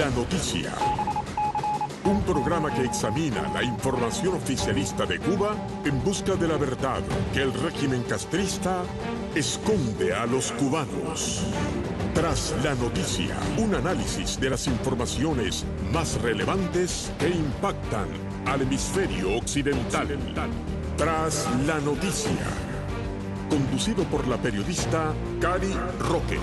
la noticia. Un programa que examina la información oficialista de Cuba en busca de la verdad que el régimen castrista esconde a los cubanos. Tras la noticia, un análisis de las informaciones más relevantes que impactan al hemisferio occidental. Tras la noticia, conducido por la periodista Cari Roque.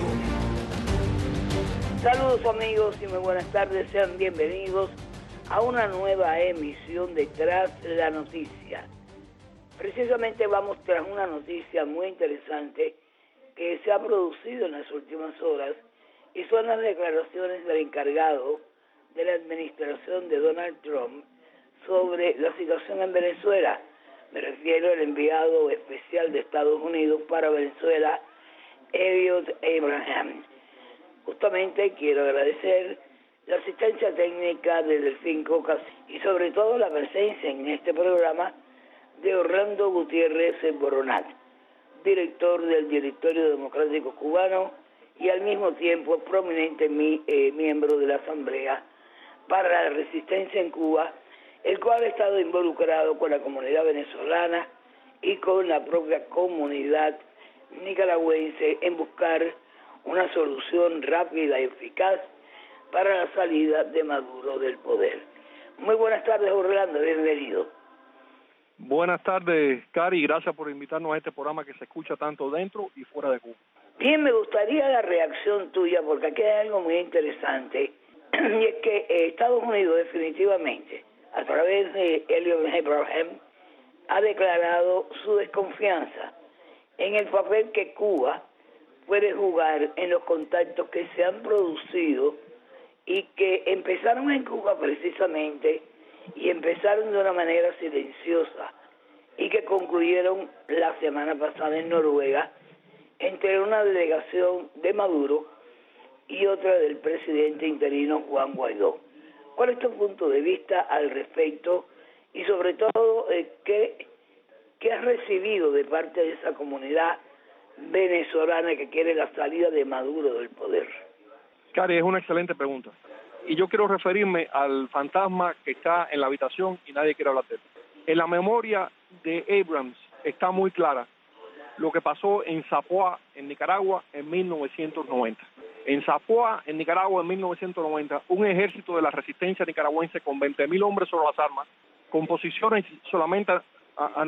Saludos amigos y muy buenas tardes, sean bienvenidos a una nueva emisión de Tras la Noticia. Precisamente vamos tras una noticia muy interesante que se ha producido en las últimas horas y son las declaraciones del encargado de la administración de Donald Trump sobre la situación en Venezuela. Me refiero al enviado especial de Estados Unidos para Venezuela, Elliot Abraham. Justamente quiero agradecer la asistencia técnica de Delfín Cocas y sobre todo la presencia en este programa de Orlando Gutiérrez Boronat, director del Directorio Democrático Cubano y al mismo tiempo prominente miembro de la Asamblea para la Resistencia en Cuba, el cual ha estado involucrado con la comunidad venezolana y con la propia comunidad nicaragüense en buscar una solución rápida y eficaz para la salida de Maduro del poder. Muy buenas tardes, Orlando, bienvenido. Buenas tardes, Cari, gracias por invitarnos a este programa que se escucha tanto dentro y fuera de Cuba. Bien, me gustaría la reacción tuya, porque aquí hay algo muy interesante, y es que Estados Unidos definitivamente, a través de Elliot Abraham, ha declarado su desconfianza en el papel que Cuba puede jugar en los contactos que se han producido y que empezaron en Cuba precisamente y empezaron de una manera silenciosa y que concluyeron la semana pasada en Noruega entre una delegación de Maduro y otra del presidente interino Juan Guaidó. ¿Cuál es tu punto de vista al respecto y sobre todo qué has recibido de parte de esa comunidad venezolana que quiere la salida de Maduro del poder? Cari, es una excelente pregunta. Y yo quiero referirme al fantasma que está en la habitación y nadie quiere hablar de él. En la memoria de Abrams está muy clara lo que pasó en Zapoá, en Nicaragua, en 1990. En Zapoá, en Nicaragua, en 1990, un ejército de la resistencia nicaragüense con 20.000 hombres sobre las armas, con posiciones solamente a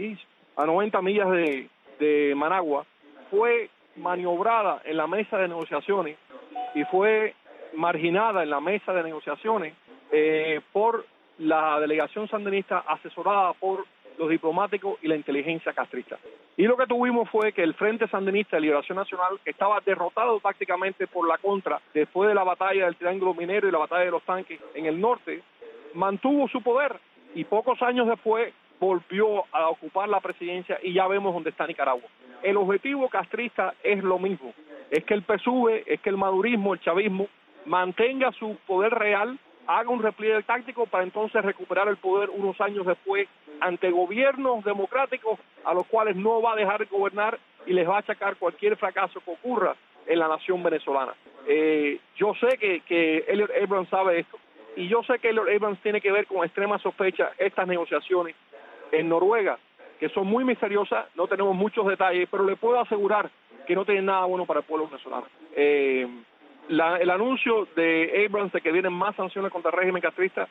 90 millas de Managua, fue maniobrada en la mesa de negociaciones y fue marginada en la mesa de negociaciones por la delegación sandinista asesorada por los diplomáticos y la inteligencia castrista. Y lo que tuvimos fue que el Frente Sandinista de Liberación Nacional, que estaba derrotado prácticamente por la contra después de la batalla del Triángulo Minero y la batalla de los tanques en el norte, mantuvo su poder y pocos años después volvió a ocupar la presidencia y ya vemos dónde está Nicaragua. El objetivo castrista es lo mismo, es que el PSUV, es que el madurismo, el chavismo, mantenga su poder real, haga un repliegue táctico para entonces recuperar el poder unos años después ante gobiernos democráticos a los cuales no va a dejar gobernar y les va a achacar cualquier fracaso que ocurra en la nación venezolana. Yo sé que Elliot Abrams sabe esto y yo sé que Elliot Abrams tiene que ver con extrema sospecha estas negociaciones en Noruega, que son muy misteriosas, no tenemos muchos detalles, pero le puedo asegurar que no tienen nada bueno para el pueblo venezolano. El anuncio de Abrams de que vienen más sanciones contra el régimen castrista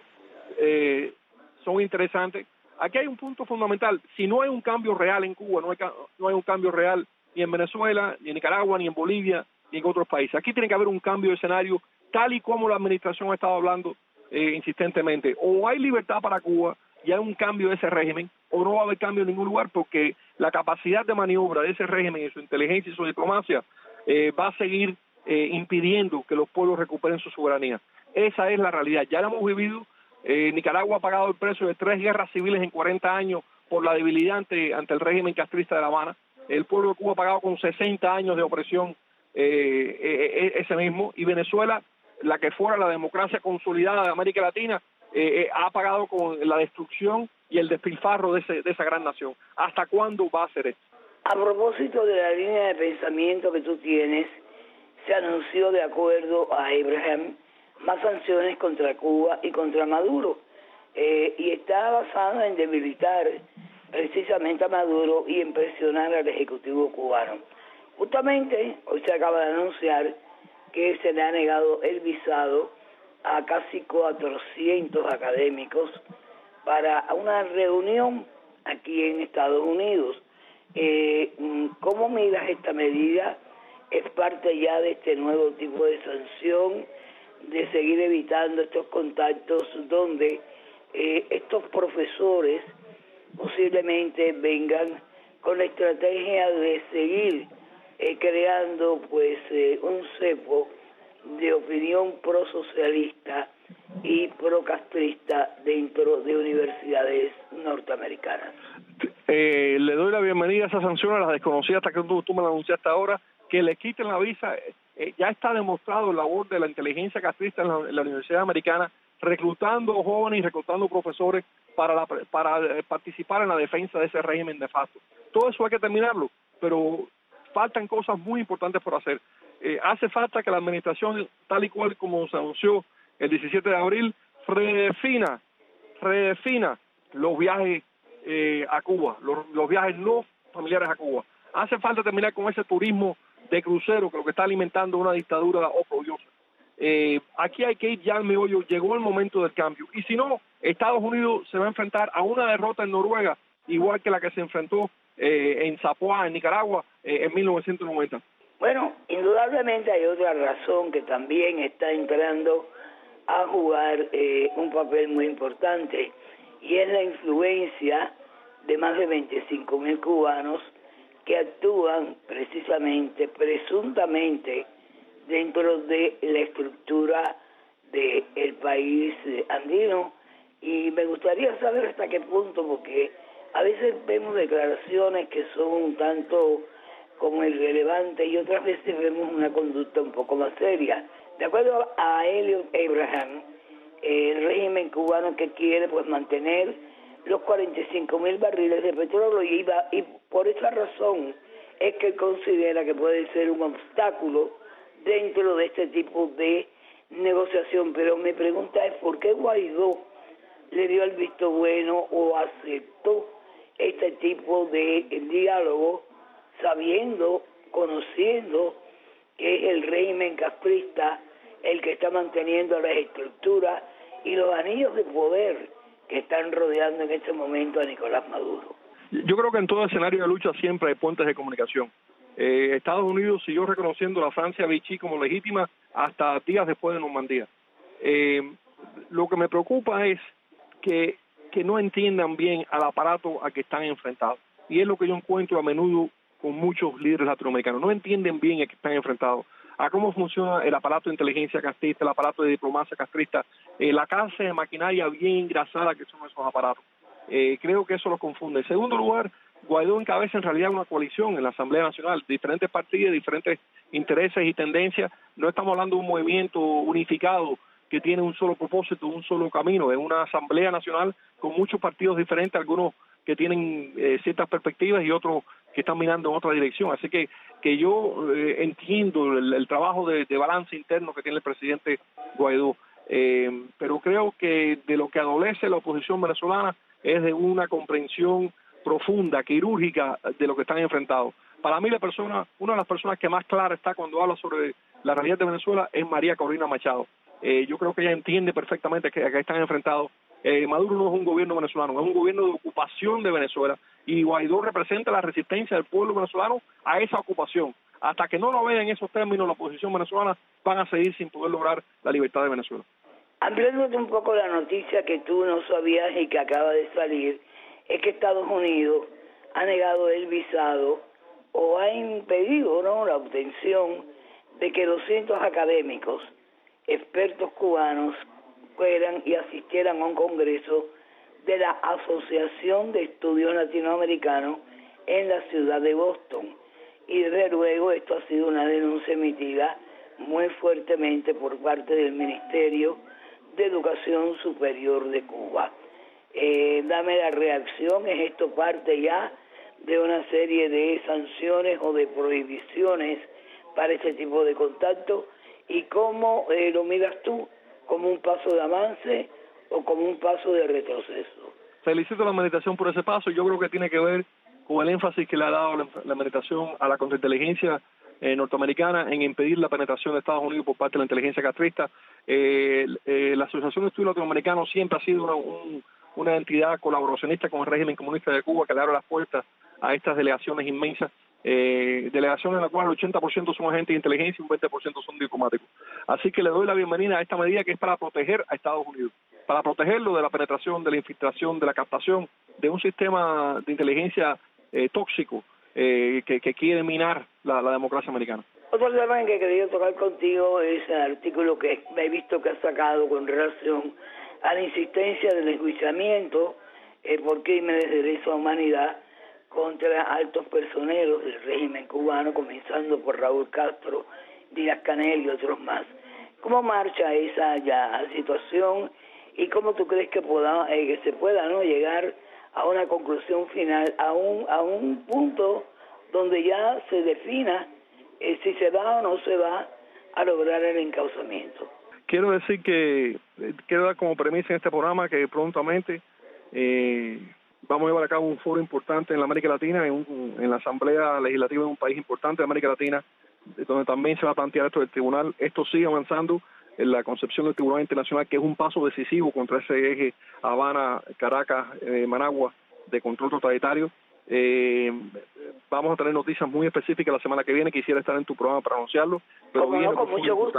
son interesantes. Aquí hay un punto fundamental: si no hay un cambio real en Cuba, no hay un cambio real ni en Venezuela, ni en Nicaragua, ni en Bolivia, ni en otros países. Aquí tiene que haber un cambio de escenario, tal y como la administración ha estado hablando insistentemente. O hay libertad para Cuba y hay un cambio de ese régimen, o no va a haber cambio en ningún lugar, porque la capacidad de maniobra de ese régimen y su inteligencia y su diplomacia va a seguir impidiendo que los pueblos recuperen su soberanía. Esa es la realidad. Ya la hemos vivido. Nicaragua ha pagado el precio de 3 guerras civiles en 40 años por la debilidad ante el régimen castrista de La Habana. El pueblo de Cuba ha pagado con 60 años de opresión ese mismo. Y Venezuela, la que fuera la democracia consolidada de América Latina, ha pagado con la destrucción y el despilfarro de esa gran nación. ¿Hasta cuándo va a ser esto? A propósito de la línea de pensamiento que tú tienes, se anunció, de acuerdo a Abraham, más sanciones contra Cuba y contra Maduro. Y está basada en debilitar precisamente a Maduro y en presionar al Ejecutivo cubano. Justamente hoy se acaba de anunciar que se le ha negado el visado a casi 400 académicos para una reunión aquí en Estados Unidos. ¿Cómo miras esta medida? Es parte ya de este nuevo tipo de sanción, de seguir evitando estos contactos donde estos profesores posiblemente vengan con la estrategia de seguir creando pues un cepo de opinión prosocialista y procastrista dentro de universidades norteamericanas. Le doy la bienvenida a esa sanción, a las desconocidas hasta que tú me la anunciaste ahora, que le quiten la visa. Ya está demostrado la labor de la inteligencia castrista en la Universidad Americana, reclutando jóvenes y reclutando profesores para participar en la defensa de ese régimen de facto. Todo eso hay que terminarlo, pero faltan cosas muy importantes por hacer. Hace falta que la administración, tal y cual como se anunció el 17 de abril, redefina los viajes a Cuba, los viajes no familiares a Cuba. Hace falta terminar con ese turismo de crucero que lo que está alimentando una dictadura odiosa. Aquí hay que ir ya al meollo, llegó el momento del cambio. Y si no, Estados Unidos se va a enfrentar a una derrota en Noruega, igual que la que se enfrentó en Zapoá, en Nicaragua, en 1990. Bueno, indudablemente hay otra razón que también está entrando a jugar un papel muy importante, y es la influencia de más de 25.000 cubanos que actúan precisamente, presuntamente, dentro de la estructura del país andino. Y me gustaría saber hasta qué punto, porque a veces vemos declaraciones que son un tanto como irrelevantes y otras veces vemos una conducta un poco más seria. De acuerdo a Elliot Abraham, el régimen cubano que quiere pues mantener los 45.000 barriles de petróleo y por esa razón es que considera que puede ser un obstáculo dentro de este tipo de negociación. Pero mi pregunta es, ¿por qué Guaidó le dio el visto bueno o aceptó este tipo de diálogo, sabiendo, conociendo que es el régimen castrista el que está manteniendo las estructuras y los anillos de poder que están rodeando en este momento a Nicolás Maduro? Yo creo que en todo escenario de lucha siempre hay puentes de comunicación. Estados Unidos siguió reconociendo a la Francia Vichy como legítima hasta días después de Normandía. Lo que me preocupa es que no entiendan bien al aparato a que están enfrentados. Y es lo que yo encuentro a menudo con muchos líderes latinoamericanos. No entienden bien a que están enfrentados, a cómo funciona el aparato de inteligencia castrista, el aparato de diplomacia castrista, la clase de maquinaria bien engrasada que son esos aparatos. Creo que eso los confunde. En segundo lugar, Guaidó encabeza en realidad una coalición en la Asamblea Nacional, diferentes partidos, diferentes intereses y tendencias. No estamos hablando de un movimiento unificado que tiene un solo propósito, un solo camino. Es una Asamblea Nacional con muchos partidos diferentes, algunos que tienen ciertas perspectivas y otros que están mirando en otra dirección. Así que yo entiendo el trabajo de balance interno que tiene el presidente Guaidó, pero creo que de lo que adolece la oposición venezolana es de una comprensión profunda, quirúrgica de lo que están enfrentados. Para mí una de las personas que más clara está cuando habla sobre la realidad de Venezuela es María Corina Machado. Yo creo que ella entiende perfectamente que están enfrentados. Maduro no es un gobierno venezolano, es un gobierno de ocupación de Venezuela, y Guaidó representa la resistencia del pueblo venezolano a esa ocupación. Hasta que no lo vean en esos términos, la oposición venezolana van a seguir sin poder lograr la libertad de Venezuela. Ampliándote un poco la noticia que tú no sabías y que acaba de salir, es que Estados Unidos ha negado el visado o ha impedido, ¿no?, la obtención de que 200 académicos, expertos cubanos, fueran y asistieran a un congreso de la Asociación de Estudios Latinoamericanos en la ciudad de Boston. Y desde luego esto ha sido una denuncia emitida muy fuertemente por parte del Ministerio de Educación Superior de Cuba. Dame la reacción, ¿es esto parte ya de una serie de sanciones o de prohibiciones para este tipo de contacto? ¿Y cómo lo miras tú como un paso de avance o como un paso de retroceso? Felicito a la administración por ese paso. Yo creo que tiene que ver con el énfasis que le ha dado la administración a la contrainteligencia norteamericana en impedir la penetración de Estados Unidos por parte de la inteligencia castrista. La Asociación de Estudios Latinoamericanos siempre ha sido una entidad colaboracionista con el régimen comunista de Cuba que le abre las puertas a estas delegaciones inmensas, delegaciones en las cuales el 80% son agentes de inteligencia y un 20% son diplomáticos. Así que le doy la bienvenida a esta medida que es para proteger a Estados Unidos, para protegerlo de la penetración, de la infiltración, de la captación de un sistema de inteligencia tóxico que quiere minar la democracia americana. Otro tema en que quería tocar contigo es el artículo que he visto que has sacado con relación a la insistencia del enjuiciamiento por crímenes de lesa humanidad contra altos personeros del régimen cubano, comenzando por Raúl Castro, Díaz-Canel y otros más. ¿Cómo marcha esa situación y cómo tú crees que se pueda llegar a una conclusión final, a un punto donde ya se defina si se va o no se va a lograr el encauzamiento? Quiero decir que quiero dar como premisa en este programa que prontamente vamos a llevar a cabo un foro importante en la América Latina, en la Asamblea Legislativa de un país importante de América Latina, donde también se va a plantear esto del tribunal. Esto sigue avanzando en la concepción del Tribunal Internacional, que es un paso decisivo contra ese eje Habana, Caracas, Managua de control totalitario. Vamos a tener noticias muy específicas la semana que viene. Quisiera estar en tu programa para anunciarlo, pero viene con mucho gusto.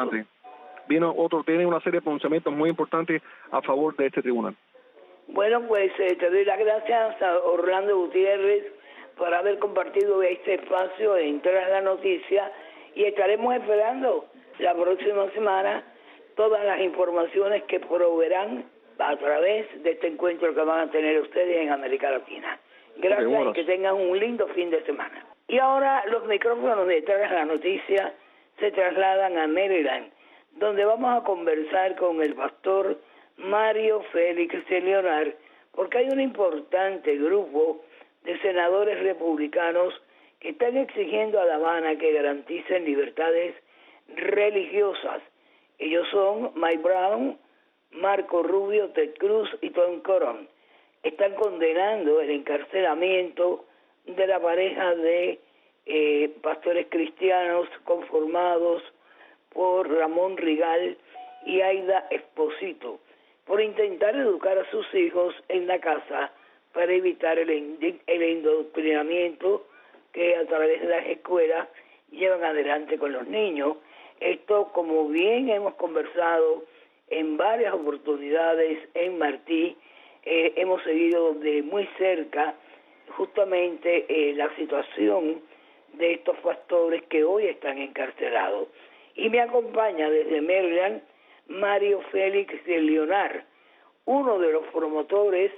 Tiene una serie de pronunciamientos muy importantes a favor de este tribunal. Bueno, pues te doy las gracias a Orlando Gutiérrez por haber compartido este espacio en Tras la Noticia, y estaremos esperando la próxima semana todas las informaciones que proveerán a través de este encuentro que van a tener ustedes en América Latina. Gracias y que tengan un lindo fin de semana. Y ahora los micrófonos de Tras la Noticia se trasladan a Maryland, donde vamos a conversar con el pastor Mario Félix de Leonard, porque hay un importante grupo de senadores republicanos que están exigiendo a La Habana que garanticen libertades religiosas. Ellos son Mike Brown, Marco Rubio, Ted Cruz y Tom Cotton. Están condenando el encarcelamiento de la pareja de pastores cristianos conformados por Ramón Rigal y Aida Esposito, por intentar educar a sus hijos en la casa para evitar el indoctrinamiento que a través de las escuelas llevan adelante con los niños. Esto, como bien hemos conversado en varias oportunidades en Martí, hemos seguido de muy cerca justamente la situación de estos pastores que hoy están encarcelados. Y me acompaña desde Maryland Mario Félix de Leonard, uno de los promotores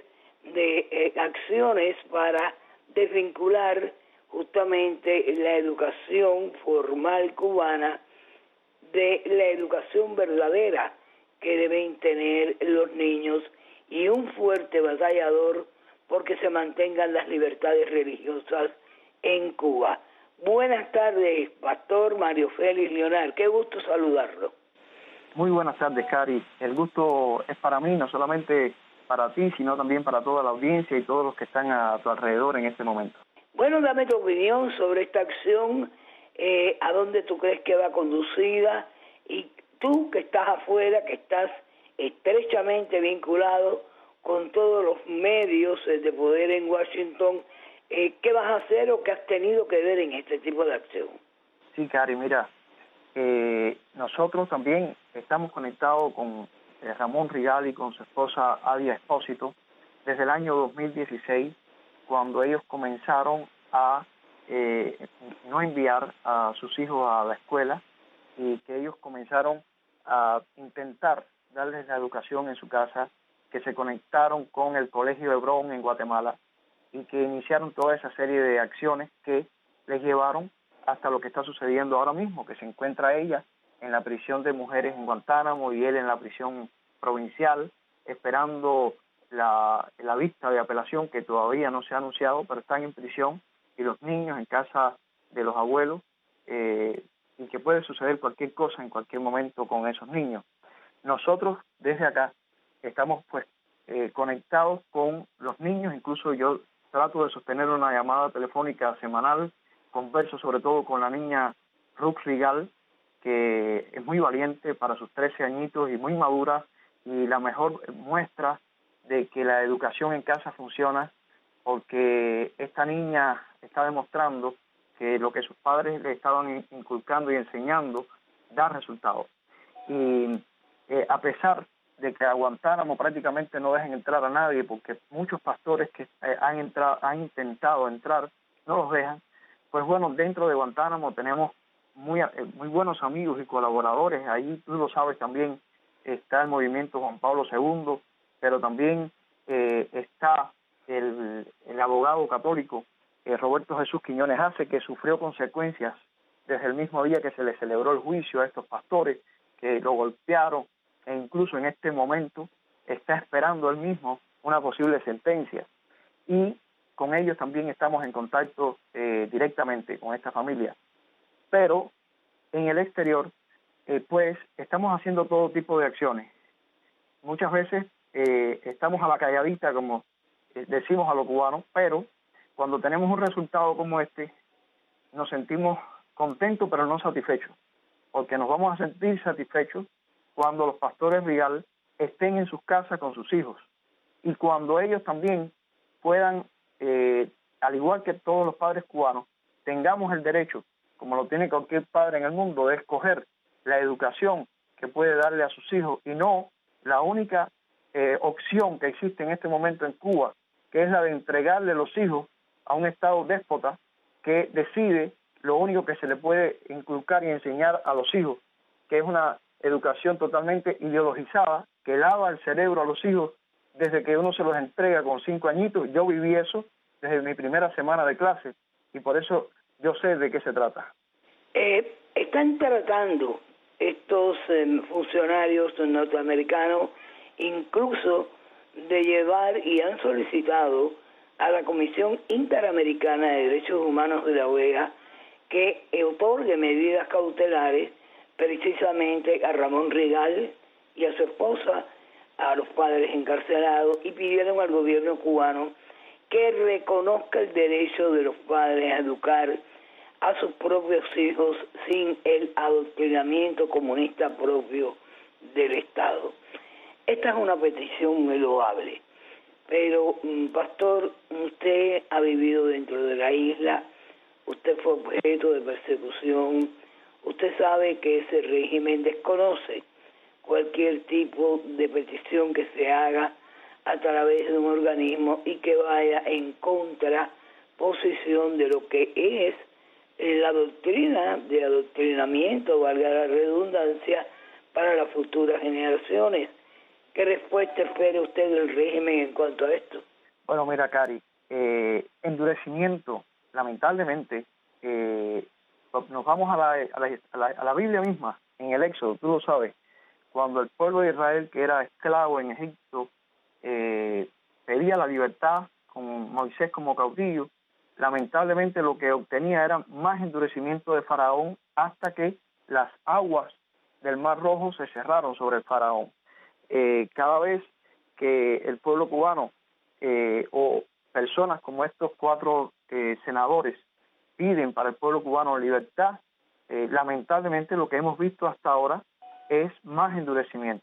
de acciones para desvincular justamente la educación formal cubana de la educación verdadera que deben tener los niños, y un fuerte batallador porque se mantengan las libertades religiosas en Cuba. Buenas tardes, Pastor Mario Félix Leonard. Qué gusto saludarlo. Muy buenas tardes, Cari. El gusto es para mí, no solamente para ti, sino también para toda la audiencia y todos los que están a tu alrededor en este momento. Bueno, dame tu opinión sobre esta acción, a dónde tú crees que va conducida, y tú que estás afuera, que estás estrechamente vinculado con todos los medios de poder en Washington, ¿qué vas a hacer o qué has tenido que ver en este tipo de acción? Sí, Cari, mira, nosotros también estamos conectados con Ramón Rigal y con su esposa Aida Esposito desde el año 2016, cuando ellos comenzaron a no enviar a sus hijos a la escuela, y que ellos comenzaron a intentar darles la educación en su casa, que se conectaron con el Colegio Hebrón en Guatemala y que iniciaron toda esa serie de acciones que les llevaron hasta lo que está sucediendo ahora mismo, que se encuentra ella en la prisión de mujeres en Guantánamo y él en la prisión provincial, esperando la vista de apelación, que todavía no se ha anunciado, pero están en prisión, y los niños en casa de los abuelos, y que puede suceder cualquier cosa en cualquier momento con esos niños. nosotros desde acá estamos pues conectados con los niños. Incluso yo trato de sostener una llamada telefónica semanal, converso sobre todo con la niña Ruth Rigal, que es muy valiente para sus 13 añitos y muy madura, y la mejor muestra de que la educación en casa funciona, porque esta niña está demostrando que lo que sus padres le estaban inculcando y enseñando da resultados. Y a pesar de que a Guantánamo prácticamente no dejen entrar a nadie, porque muchos pastores que han intentado entrar no los dejan, pues bueno, dentro de Guantánamo tenemos muy buenos amigos y colaboradores. Ahí, tú lo sabes, también está el movimiento Juan Pablo II, pero también está el abogado católico Roberto Jesús Quiñones Ace, que sufrió consecuencias desde el mismo día que se le celebró el juicio a estos pastores que lo golpearon, e incluso en este momento está esperando él mismo una posible sentencia. Y con ellos también estamos en contacto directamente con esta familia. Pero en el exterior, pues estamos haciendo todo tipo de acciones. Muchas veces estamos a la calladita, como decimos a los cubanos, pero cuando tenemos un resultado como este, nos sentimos contentos pero no satisfechos, porque nos vamos a sentir satisfechos cuando los pastores Rigal estén en sus casas con sus hijos, y cuando ellos también puedan, al igual que todos los padres cubanos, tengamos el derecho, como lo tiene cualquier padre en el mundo, de escoger la educación que puede darle a sus hijos, y no la única opción que existe en este momento en Cuba, que es la de entregarle los hijos a un Estado déspota que decide lo único que se le puede inculcar y enseñar a los hijos, que es una educación totalmente ideologizada, que lava el cerebro a los hijos desde que uno se los entrega con 5 añitos. Yo viví eso desde mi primera semana de clase, y por eso yo sé de qué se trata. Están tratando estos funcionarios norteamericanos incluso de llevar, y han solicitado a la Comisión Interamericana de Derechos Humanos de la OEA que otorgue medidas cautelares precisamente a Ramón Rigal y a su esposa, a los padres encarcelados, y pidieron al gobierno cubano que reconozca el derecho de los padres a educar a sus propios hijos sin el adoctrinamiento comunista propio del Estado. Esta es una petición muy loable, pero, pastor, usted ha vivido dentro de la isla, usted fue objeto de persecución, usted sabe que ese régimen desconoce cualquier tipo de petición que se haga a través de un organismo y que vaya en contraposición de lo que es la doctrina de adoctrinamiento, valga la redundancia, para las futuras generaciones. ¿Qué respuesta espera usted del régimen en cuanto a esto? Bueno, mira, Cari, endurecimiento, lamentablemente, nos vamos a la Biblia misma, en el Éxodo, tú lo sabes, cuando el pueblo de Israel, que era esclavo en Egipto, pedía la libertad con Moisés como caudillo, lamentablemente lo que obtenía era más endurecimiento de Faraón, hasta que las aguas del Mar Rojo se cerraron sobre el Faraón. Cada vez que el pueblo cubano o personas como estos 4 senadores piden para el pueblo cubano libertad, lamentablemente lo que hemos visto hasta ahora es más endurecimiento.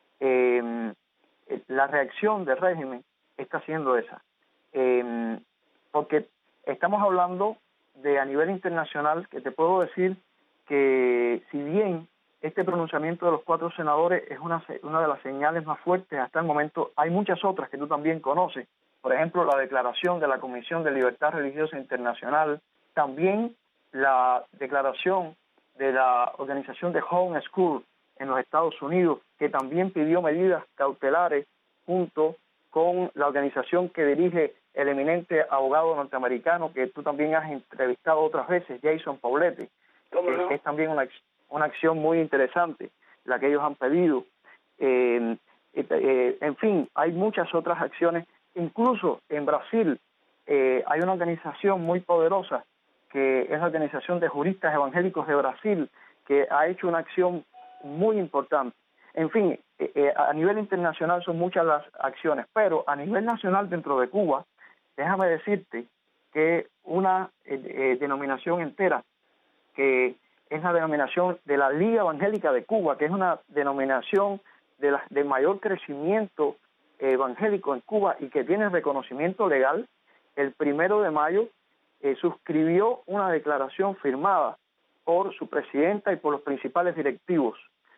La reacción del régimen está siendo esa, porque estamos hablando de, a nivel internacional, que te puedo decir que si bien este pronunciamiento de los 4 senadores es una de las señales más fuertes hasta el momento, hay muchas otras que tú también conoces. Por ejemplo, la declaración de la Comisión de Libertad Religiosa Internacional, también la declaración de la organización de Home School en los Estados Unidos, que también pidió medidas cautelares, junto con la organización que dirige el eminente abogado norteamericano que tú también has entrevistado otras veces, Jason Poblete, que es también una acción muy interesante, la que ellos han pedido. En fin, hay muchas otras acciones. Incluso en Brasil hay una organización muy poderosa, que es la Organización de Juristas Evangélicos de Brasil, que ha hecho una acción muy importante. En fin, a nivel internacional son muchas las acciones, pero a nivel nacional dentro de Cuba, déjame decirte que una denominación entera, que es la denominación de la Liga Evangélica de Cuba, que es una denominación de mayor crecimiento evangélico en Cuba y que tiene reconocimiento legal, el 1 de mayo suscribió una declaración firmada por su presidenta y por los principales directivos.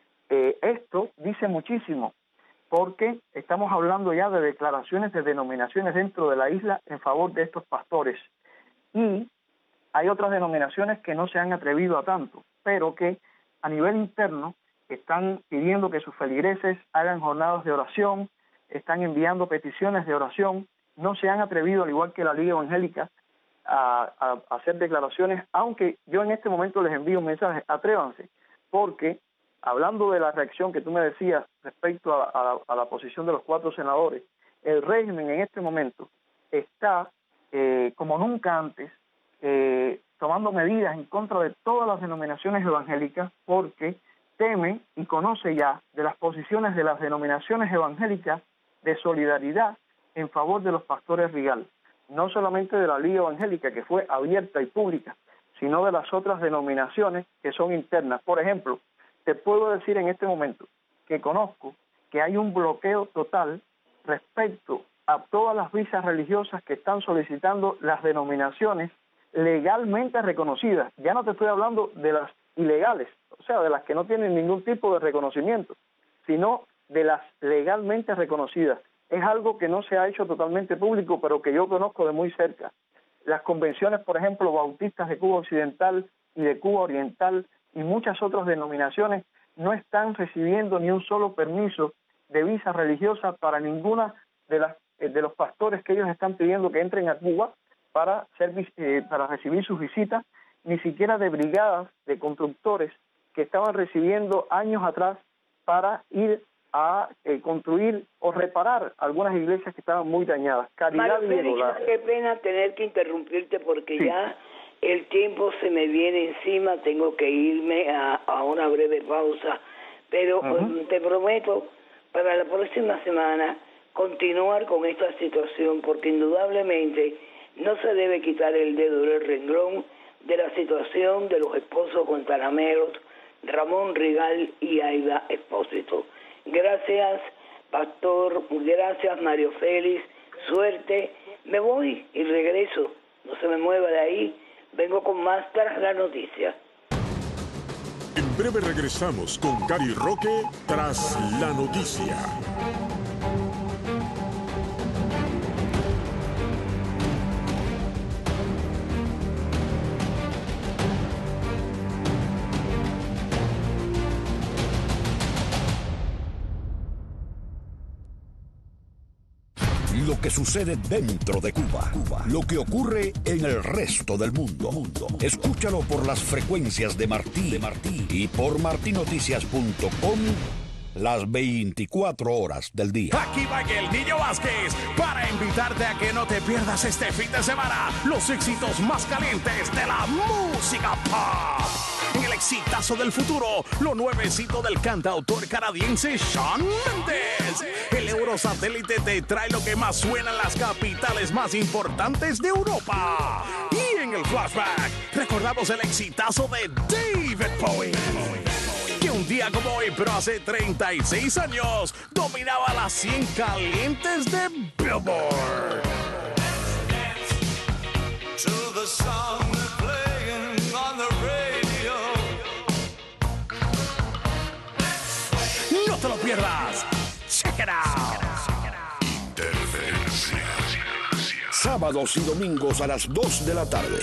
Esto dice muchísimo, porque estamos hablando ya de declaraciones de denominaciones dentro de la isla en favor de estos pastores. Y hay otras denominaciones que no se han atrevido a tanto, pero que a nivel interno están pidiendo que sus feligreses hagan jornadas de oración, están enviando peticiones de oración, no se han atrevido, al igual que la Liga Evangélica, a hacer declaraciones, aunque yo en este momento les envío un mensaje: atrévanse, porque hablando de la reacción que tú me decías respecto a la posición de los 4 senadores, el régimen en este momento está, como nunca antes, tomando medidas en contra de todas las denominaciones evangélicas, porque teme y conoce ya de las posiciones de las denominaciones evangélicas de solidaridad en favor de los pastores Rigal, no solamente de la Liga Evangélica, que fue abierta y pública, sino de las otras denominaciones que son internas. Por ejemplo, te puedo decir en este momento que conozco que hay un bloqueo total respecto a todas las visas religiosas que están solicitando las denominaciones legalmente reconocidas. Ya no te estoy hablando de las ilegales, o sea, de las que no tienen ningún tipo de reconocimiento, sino de las legalmente reconocidas. Es algo que no se ha hecho totalmente público, pero que yo conozco de muy cerca. Las convenciones, por ejemplo, bautistas de Cuba Occidental y de Cuba Oriental y muchas otras denominaciones no están recibiendo ni un solo permiso de visa religiosa para ninguna de los pastores que ellos están pidiendo que entren a Cuba para recibir sus visitas, ni siquiera de brigadas de constructores que estaban recibiendo años atrás para ir a construir o reparar algunas iglesias que estaban muy dañadas. Caridad Mario y Félix, dolor. qué pena tener que interrumpirte porque Sí. ya el tiempo se me viene encima, tengo que irme a una breve pausa, pero te prometo para la próxima semana continuar con esta situación, porque indudablemente no se debe quitar el dedo del renglón de la situación de los esposos guantanameros Ramón Rigal y Aida Expósito. Gracias, pastor, gracias, Mario Félix, suerte. Me voy y regreso, no se me mueva de ahí, vengo con más tras la noticia. En breve regresamos con Gary Roque tras la noticia. Lo que sucede dentro de Cuba. Lo que ocurre en el resto del mundo. Escúchalo por las frecuencias de Martí y por martinoticias.com las 24 horas del día. Aquí va el Niño Vázquez para invitarte a que no te pierdas este fin de semana los éxitos más calientes de la música pop. En el exitazo del futuro, lo nuevecito del cantautor canadiense Shawn Mendes. El Eurosatélite te trae lo que más suena en las capitales más importantes de Europa. Y en el flashback, recordamos el exitazo de David Bowie, que un día como hoy, pero hace 36 años, dominaba las 100 calientes de Billboard. No te lo pierdas. Check it out. Sábados y domingos a las 2 de la tarde.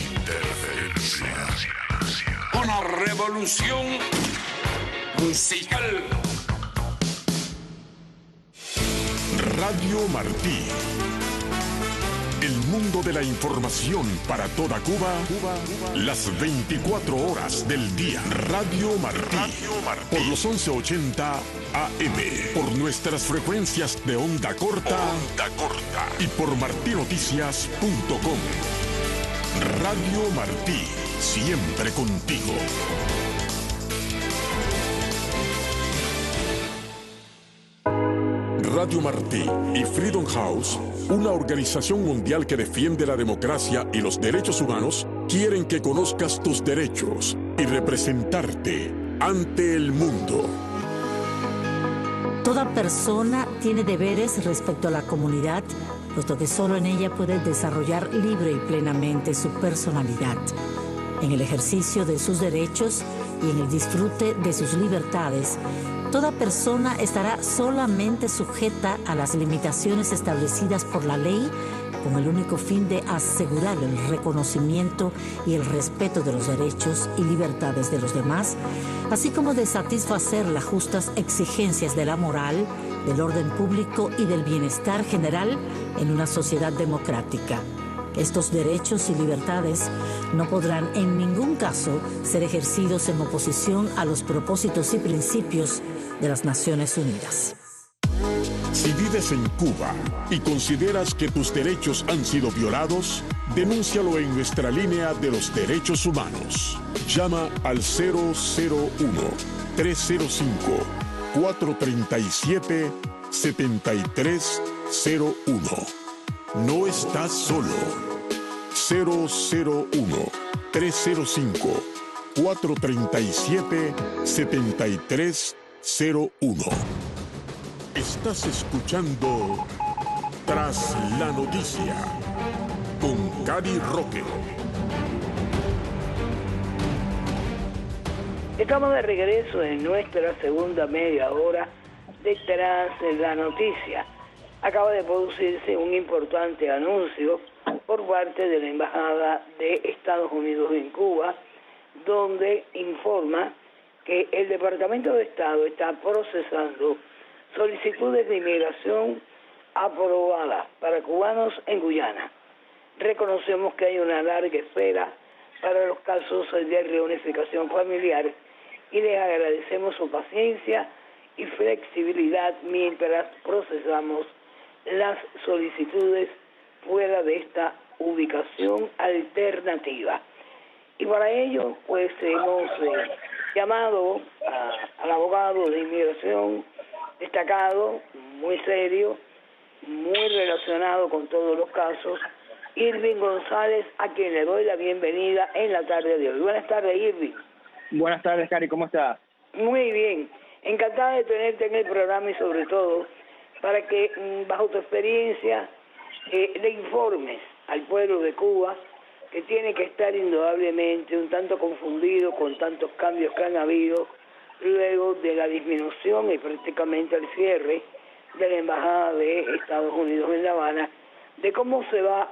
Una revolución musical. Radio Martí. El mundo de la información para toda Cuba, las 24 horas del día. Radio Martí. Por los 1180 AM. Por nuestras frecuencias de onda corta. Y por martinoticias.com. Radio Martí. Siempre contigo. Radio Martí y Freedom House, una organización mundial que defiende la democracia y los derechos humanos, quieren que conozcas tus derechos y representarte ante el mundo. Toda persona tiene deberes respecto a la comunidad, puesto que solo en ella puede desarrollar libre y plenamente su personalidad. En el ejercicio de sus derechos y en el disfrute de sus libertades, toda persona estará solamente sujeta a las limitaciones establecidas por la ley, con el único fin de asegurar el reconocimiento y el respeto de los derechos y libertades de los demás, así como de satisfacer las justas exigencias de la moral, del orden público y del bienestar general en una sociedad democrática. Estos derechos y libertades no podrán en ningún caso ser ejercidos en oposición a los propósitos y principios de las Naciones Unidas. Si vives en Cuba y consideras que tus derechos han sido violados, denúncialo en nuestra línea de los derechos humanos. Llama al 001-305-437-7301. No estás solo. 001-305-437-7301. Estás escuchando Tras la Noticia con Cari Roque. Estamos de regreso en nuestra segunda media hora de Tras la Noticia. Acaba de producirse un importante anuncio por parte de la Embajada de Estados Unidos en Cuba, donde informa que el Departamento de Estado está procesando solicitudes de inmigración aprobadas para cubanos en Guyana. Reconocemos que hay una larga espera para los casos de reunificación familiar y les agradecemos su paciencia y flexibilidad mientras procesamos las solicitudes fuera de esta ubicación alternativa. Y para ello, pues hemos llamado al abogado de inmigración destacado, muy serio, muy relacionado con todos los casos, Irving González, a quien le doy la bienvenida en la tarde de hoy. Buenas tardes, Irving. Buenas tardes, Cari, ¿cómo estás? Muy bien, encantada de tenerte en el programa y sobre todo para que, bajo tu experiencia, le informes al pueblo de Cuba, que tiene que estar indudablemente un tanto confundido con tantos cambios que han habido luego de la disminución y prácticamente el cierre de la Embajada de Estados Unidos en La Habana, de cómo se va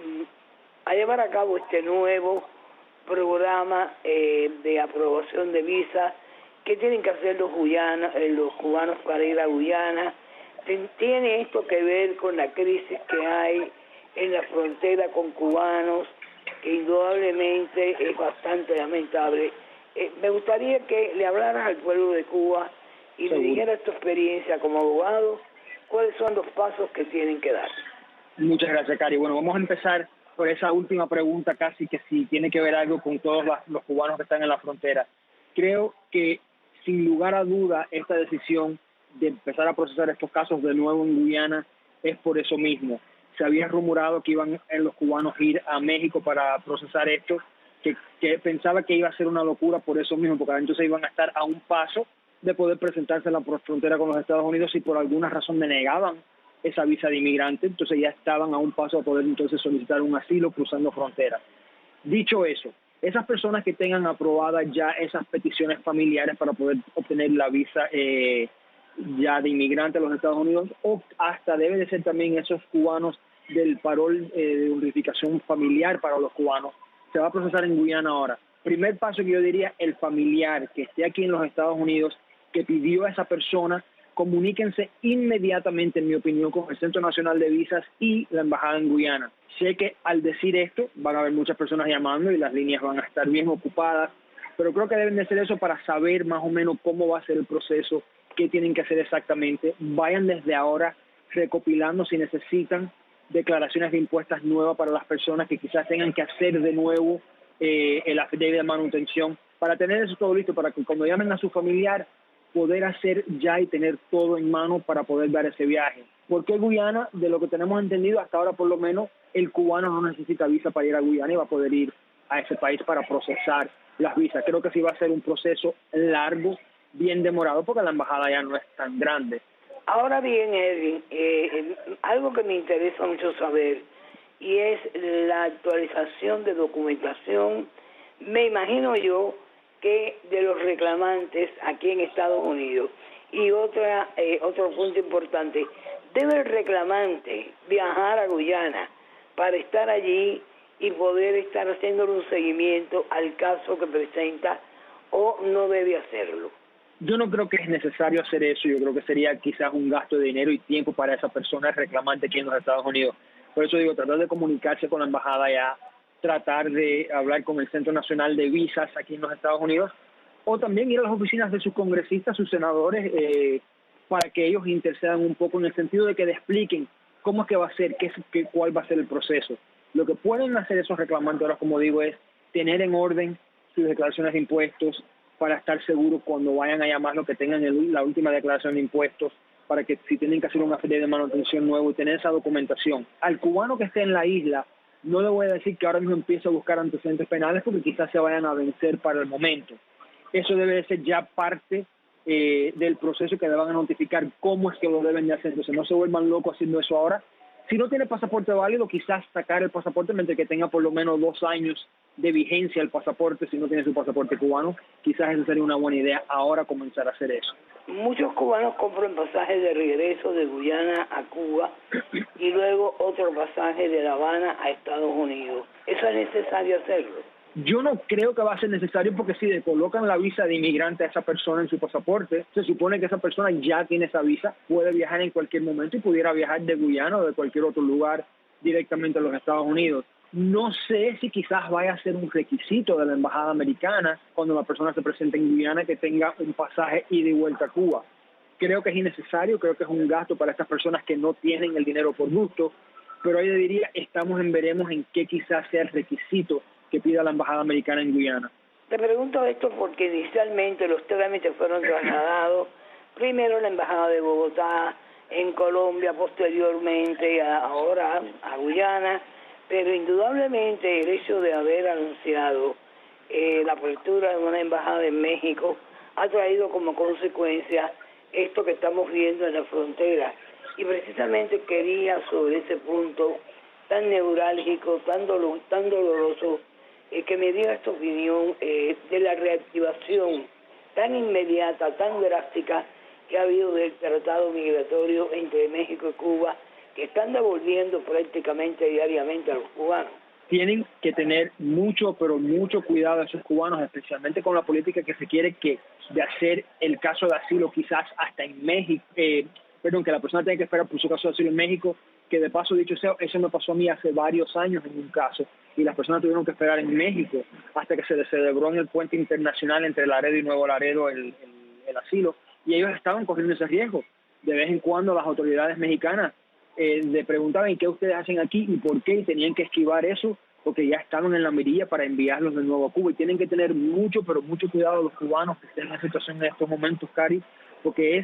a llevar a cabo este nuevo programa de aprobación de visas que tienen que hacer los cubanos para ir a Guyana. Tiene esto que ver con la crisis que hay en la frontera con cubanos, que indudablemente es bastante lamentable. Me gustaría que le hablaras al pueblo de Cuba y le dijeras tu experiencia como abogado, cuáles son los pasos que tienen que dar. Muchas gracias, Cari. Bueno, vamos a empezar por esa última pregunta, casi que si tiene que ver algo con todos los cubanos que están en la frontera. Creo que, sin lugar a duda, esta decisión de empezar a procesar estos casos de nuevo en Guyana es por eso mismo. Se había rumorado que iban los cubanos a ir a México para procesar esto, que pensaba que iba a ser una locura por eso mismo, porque entonces iban a estar a un paso de poder presentarse en la frontera con los Estados Unidos y por alguna razón denegaban esa visa de inmigrante, entonces ya estaban a un paso de poder entonces solicitar un asilo cruzando fronteras. Dicho eso, esas personas que tengan aprobadas ya esas peticiones familiares para poder obtener la visa ya de inmigrante a los Estados Unidos, o hasta debe de ser también esos cubanos del parol de unificación familiar para los cubanos, se va a procesar en Guyana ahora. Primer paso que yo diría, el familiar que esté aquí en los Estados Unidos, que pidió a esa persona, comuníquense inmediatamente, en mi opinión, con el Centro Nacional de Visas y la Embajada en Guyana. Sé que al decir esto van a haber muchas personas llamando y las líneas van a estar bien ocupadas, pero creo que deben de hacer eso para saber más o menos cómo va a ser el proceso, qué tienen que hacer exactamente. Vayan desde ahora recopilando si necesitan declaraciones de impuestos nuevas para las personas que quizás tengan que hacer de nuevo el affidavit de manutención, para tener eso todo listo, para que cuando llamen a su familiar poder hacer ya y tener todo en mano para poder dar ese viaje. ¿Por qué Guyana? De lo que tenemos entendido hasta ahora, por lo menos, el cubano no necesita visa para ir a Guyana y va a poder ir a ese país para procesar las visas. Creo que sí va a ser un proceso largo, bien demorado, porque la embajada ya no es tan grande. Ahora bien, Edwin, algo que me interesa mucho saber, y es la actualización de documentación, me imagino yo, que de los reclamantes aquí en Estados Unidos. Y otro punto importante, ¿debe el reclamante viajar a Guyana para estar allí y poder estar haciéndole un seguimiento al caso que presenta, o no debe hacerlo? Yo no creo que es necesario hacer eso. Yo creo que sería quizás un gasto de dinero y tiempo para esa persona reclamante aquí en los Estados Unidos. Por eso digo, tratar de comunicarse con la embajada ya, tratar de hablar con el Centro Nacional de Visas aquí en los Estados Unidos, o también ir a las oficinas de sus congresistas, sus senadores, para que ellos intercedan un poco en el sentido de que le expliquen cómo es que va a ser, cuál va a ser el proceso. Lo que pueden hacer esos reclamantes ahora, como digo, es tener en orden sus declaraciones de impuestos para estar seguros cuando vayan a llamarlo que tengan la última declaración de impuestos, para que si tienen que hacer una feria de manutención nuevo y tener esa documentación. Al cubano que esté en la isla, no le voy a decir que ahora mismo empiece a buscar antecedentes penales porque quizás se vayan a vencer para el momento. Eso debe de ser ya parte del proceso que le van a notificar cómo es que lo deben de hacer. Entonces no se vuelvan locos haciendo eso ahora. Si no tiene pasaporte válido, quizás sacar el pasaporte mientras que tenga por lo menos 2 años de vigencia el pasaporte. Si no tiene su pasaporte cubano, quizás eso sería una buena idea ahora comenzar a hacer eso. Muchos cubanos compran pasajes de regreso de Guyana a Cuba y luego otro pasaje de La Habana a Estados Unidos. ¿Eso es necesario hacerlo? Yo no creo que va a ser necesario, porque si le colocan la visa de inmigrante a esa persona en su pasaporte, se supone que esa persona ya tiene esa visa, puede viajar en cualquier momento y pudiera viajar de Guyana o de cualquier otro lugar directamente a los Estados Unidos. No sé si quizás vaya a ser un requisito de la embajada americana cuando la persona se presente en Guyana que tenga un pasaje ida y vuelta a Cuba. Creo que es innecesario, creo que es un gasto para estas personas que no tienen el dinero por gusto, pero ahí le diría, veremos en qué quizás sea el requisito que pida la embajada americana en Guyana. Te pregunto esto porque inicialmente los trámites fueron trasladados primero a la embajada de Bogotá, en Colombia, posteriormente ahora a Guyana, pero indudablemente el hecho de haber anunciado la apertura de una embajada en México ha traído como consecuencia esto que estamos viendo en la frontera. Y precisamente quería sobre ese punto tan neurálgico, tan doloroso, que me diga esta opinión de la reactivación tan inmediata, tan drástica que ha habido del tratado migratorio entre México y Cuba, que están devolviendo prácticamente diariamente a los cubanos. Tienen que tener mucho, pero mucho cuidado a esos cubanos, especialmente con la política que se quiere de hacer el caso de asilo quizás hasta en México, que la persona tenga que esperar por su caso de asilo en México, que de paso dicho sea, eso me pasó a mí hace varios años en un caso, y las personas tuvieron que esperar en México hasta que se les celebró en el puente internacional entre Laredo y Nuevo Laredo el asilo, y ellos estaban corriendo ese riesgo. De vez en cuando las autoridades mexicanas le preguntaban qué ustedes hacen aquí y por qué, y tenían que esquivar eso porque ya estaban en la mirilla para enviarlos de nuevo a Cuba, y tienen que tener mucho, pero mucho cuidado los cubanos que estén en la situación en estos momentos, Cari, porque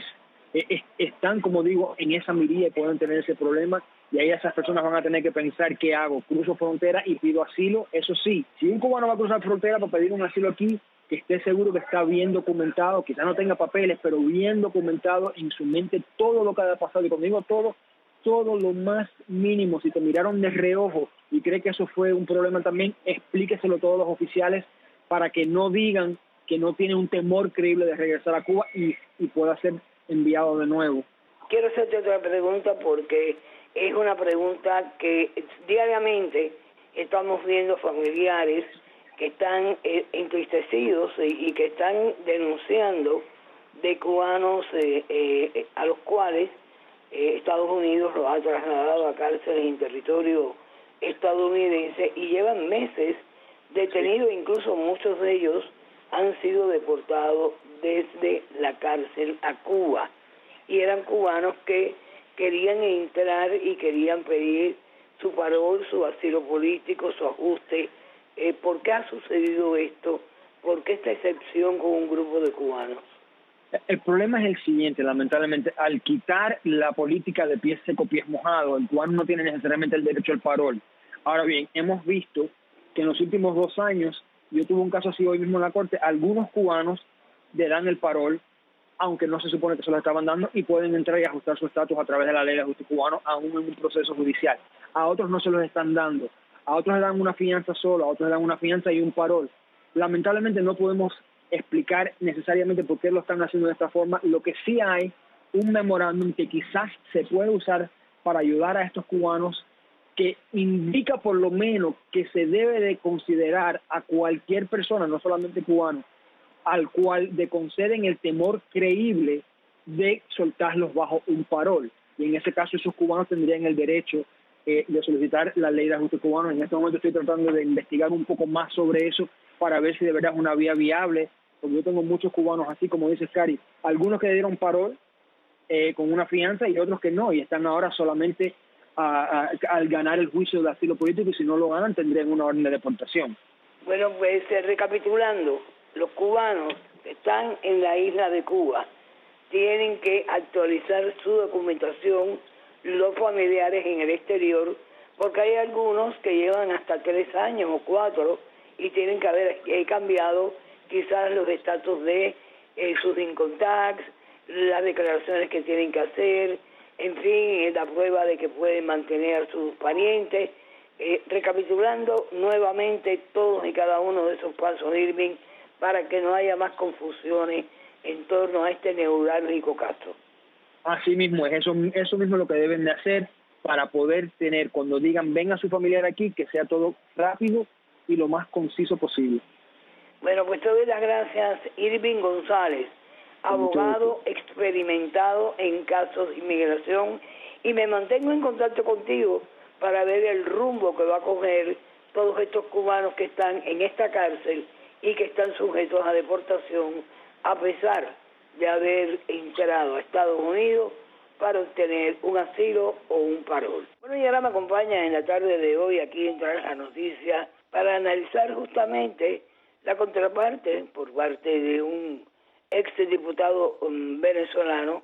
están, como digo, en esa mirilla y pueden tener ese problema, y ahí esas personas van a tener que pensar, ¿qué hago? ¿Cruzo frontera y pido asilo? Eso sí, si un cubano va a cruzar frontera para pedir un asilo aquí, que esté seguro que está bien documentado, quizás no tenga papeles, pero bien documentado en su mente todo lo que ha pasado, y conmigo todo lo más mínimo. Si te miraron de reojo y cree que eso fue un problema también, explíqueselo a todos los oficiales para que no digan que no tiene un temor creíble de regresar a Cuba y pueda ser enviado de nuevo. Quiero hacerte otra pregunta porque es una pregunta que diariamente estamos viendo familiares que están entristecidos y que están denunciando de cubanos a los cuales Estados Unidos los ha trasladado a cárceles en territorio estadounidense y llevan meses detenidos, incluso muchos de ellos han sido deportados desde la cárcel a Cuba, y eran cubanos que querían entrar y querían pedir su parol, su asilo político, su ajuste. ¿Por qué ha sucedido esto? ¿Por qué esta excepción con un grupo de cubanos? El problema es el siguiente, lamentablemente, al quitar la política de pies seco, pies mojados, el cubano no tiene necesariamente el derecho al parol. Ahora bien, hemos visto que en los últimos 2 años, yo tuve un caso así hoy mismo en la corte, algunos cubanos le dan el parol, aunque no se supone que se lo estaban dando, y pueden entrar y ajustar su estatus a través de la ley de ajuste cubano, aún en un proceso judicial. A otros no se los están dando, a otros le dan una fianza solo, a otros le dan una fianza y un parol. Lamentablemente no podemos explicar necesariamente por qué lo están haciendo de esta forma. Lo que sí hay, un memorándum que quizás se puede usar para ayudar a estos cubanos, que indica por lo menos que se debe de considerar a cualquier persona, no solamente cubano, al cual le conceden el temor creíble de soltarlos bajo un parol. Y en ese caso esos cubanos tendrían el derecho de solicitar la ley de ajuste cubano. En este momento estoy tratando de investigar un poco más sobre eso para ver si de verdad es una vía viable, porque yo tengo muchos cubanos así, como dice Cari, algunos que dieron parol con una fianza y otros que no, y están ahora solamente al ganar el juicio de asilo político, y si no lo ganan tendrían una orden de deportación. Bueno, pues recapitulando, los cubanos que están en la isla de Cuba tienen que actualizar su documentación, los familiares en el exterior, porque hay algunos que llevan hasta 3 años o 4 y tienen que haber cambiado quizás los estatus de sus income tax, las declaraciones que tienen que hacer, en fin, la prueba de que pueden mantener a sus parientes. Recapitulando nuevamente todos y cada uno de esos pasos, Irving, para que no haya más confusiones en torno a este neurálgico caso. Así mismo, es eso mismo lo que deben de hacer para poder tener, cuando digan ven a su familiar aquí, que sea todo rápido y lo más conciso posible. Bueno, pues te doy las gracias, Irving González, abogado experimentado en casos de inmigración, y me mantengo en contacto contigo para ver el rumbo que va a coger todos estos cubanos que están en esta cárcel y que están sujetos a deportación a pesar de haber entrado a Estados Unidos para obtener un asilo o un parol. Bueno, y ahora me acompaña en la tarde de hoy aquí en Trans la Noticia para analizar justamente la contraparte por parte de un ex diputado venezolano,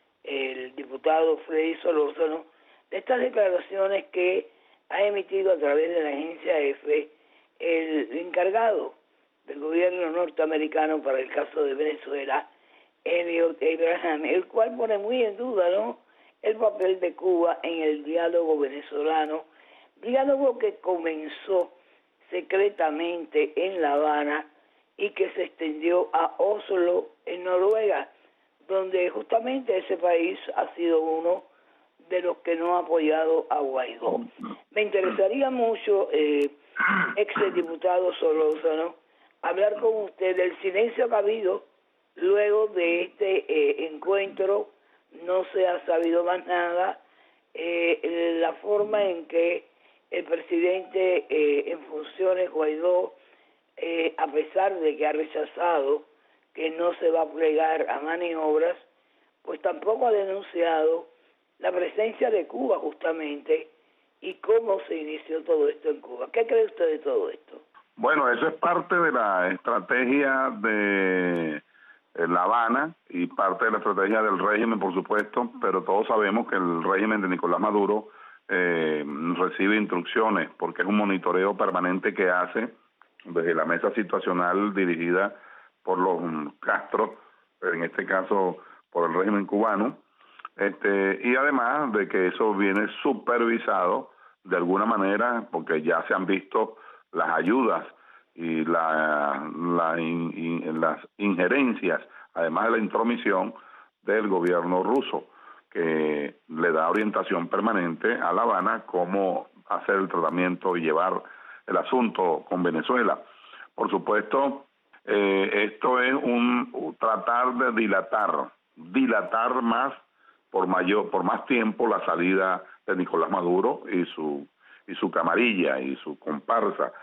el diputado Freddy Solórzano, de estas declaraciones que ha emitido a través de la agencia EFE el encargado del gobierno norteamericano para el caso de Venezuela, Elliot Abraham, el cual pone muy en duda, ¿no?, el papel de Cuba en el diálogo venezolano, diálogo que comenzó secretamente en La Habana y que se extendió a Oslo, en Noruega, donde justamente ese país ha sido uno de los que no ha apoyado a Guaidó. Me interesaría mucho, ex diputado Solórzano, hablar con usted del silencio que ha habido luego de este encuentro. No se ha sabido más nada, la forma en que el presidente en funciones, Guaidó, a pesar de que ha rechazado que no se va a plegar a maniobras, pues tampoco ha denunciado la presencia de Cuba justamente y cómo se inició todo esto en Cuba. ¿Qué cree usted de todo esto? Bueno, eso es parte de la estrategia de La Habana y parte de la estrategia del régimen, por supuesto, pero todos sabemos que el régimen de Nicolás Maduro recibe instrucciones porque es un monitoreo permanente que hace desde la mesa situacional dirigida por los Castro, en este caso por el régimen cubano, y además de que eso viene supervisado de alguna manera porque ya se han visto las ayudas y las injerencias, además de la intromisión del gobierno ruso, que le da orientación permanente a La Habana cómo hacer el tratamiento y llevar el asunto con Venezuela. Por supuesto, esto es un tratar de dilatar más por más tiempo la salida de Nicolás Maduro y su camarilla y su comparsa.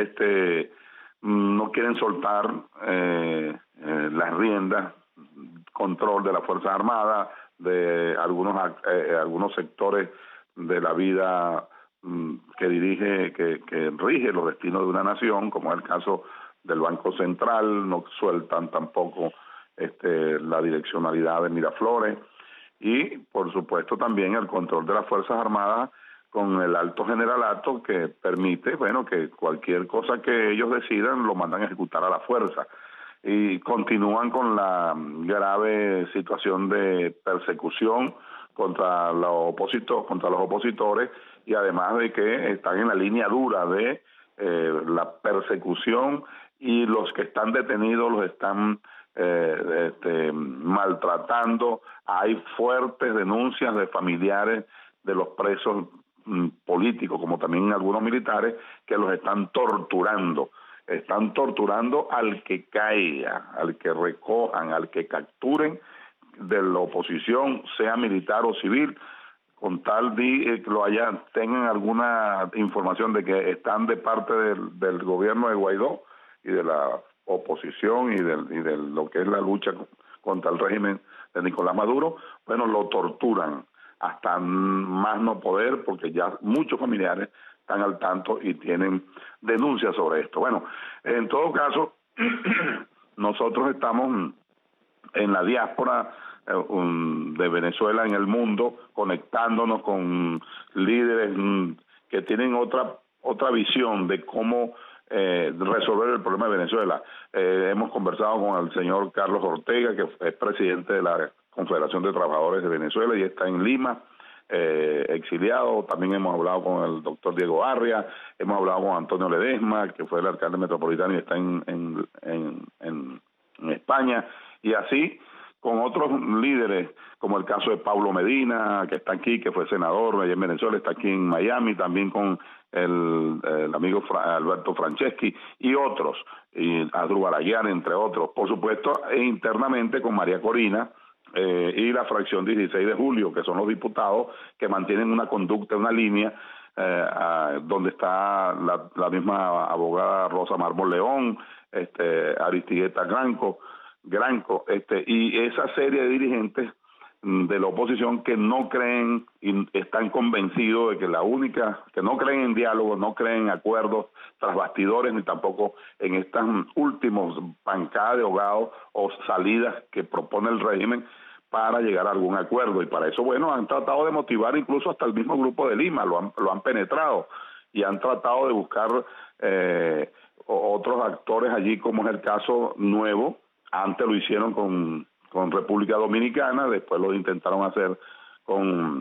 No quieren soltar las riendas, control de las Fuerzas Armadas, de algunos sectores de la vida que rige los destinos de una nación, como es el caso del Banco Central. No sueltan tampoco la direccionalidad de Miraflores y, por supuesto, también el control de las Fuerzas Armadas con el alto generalato que permite, bueno, que cualquier cosa que ellos decidan lo mandan a ejecutar a la fuerza. Y continúan con la grave situación de persecución contra los opositores y además de que están en la línea dura de la persecución y los que están detenidos los están maltratando. Hay fuertes denuncias de familiares de los presos políticos, como también algunos militares, que los están torturando al que caiga, al que recojan, al que capturen de la oposición, sea militar o civil, con tal de que tengan alguna información de que están de parte del gobierno de Guaidó y de la oposición y de lo que es la lucha contra el régimen de Nicolás Maduro, bueno, lo torturan hasta más no poder, porque ya muchos familiares están al tanto y tienen denuncias sobre esto. Bueno, en todo caso, nosotros estamos en la diáspora de Venezuela en el mundo, conectándonos con líderes que tienen otra visión de cómo resolver el problema de Venezuela. Hemos conversado con el señor Carlos Ortega, que es presidente de la Confederación de Trabajadores de Venezuela y está en Lima, exiliado. También hemos hablado con el doctor Diego Arria, hemos hablado con Antonio Ledesma, que fue el alcalde metropolitano y está en España, y así con otros líderes, como el caso de Pablo Medina, que está aquí, que fue senador allá en Venezuela, está aquí en Miami, también con el amigo Alberto Franceschi y otros, y Adrúbal Aguiar, entre otros. Por supuesto, internamente con María Corina, y la fracción 16 de julio, que son los diputados que mantienen una conducta, una línea, donde está la misma abogada Rosa Mármol León, Aristigueta Granco, y esa serie de dirigentes de la oposición que no creen y están convencidos de que no creen en diálogo, no creen en acuerdos tras bastidores, ni tampoco en estas últimos bancadas de ahogados o salidas que propone el régimen para llegar a algún acuerdo. Y para eso, bueno, han tratado de motivar incluso hasta el mismo grupo de Lima, lo han penetrado y han tratado de buscar otros actores allí, como es el caso Nuevo. Antes lo hicieron con República Dominicana, después lo intentaron hacer con